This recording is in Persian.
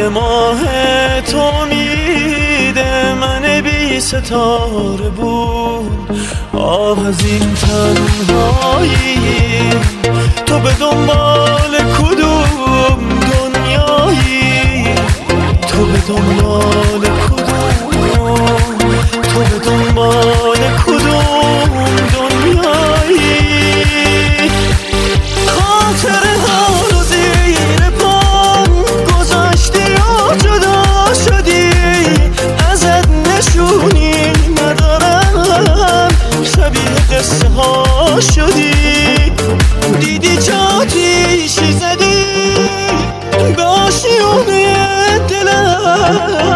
ماه تو امید من بی ستاره بود. آه از این تنهایی، تو به دنبال کدوم دنیایی؟ تو به دنبال کدوم، تو به دنبال کدوم دنیایی؟ خاطر حالو زیر پام گذاشتی و جدا شدی، ازت نشونی ندارم، شبیه قصه ها شدی. دیدی چاتیشی زدی به آشیونه دلم،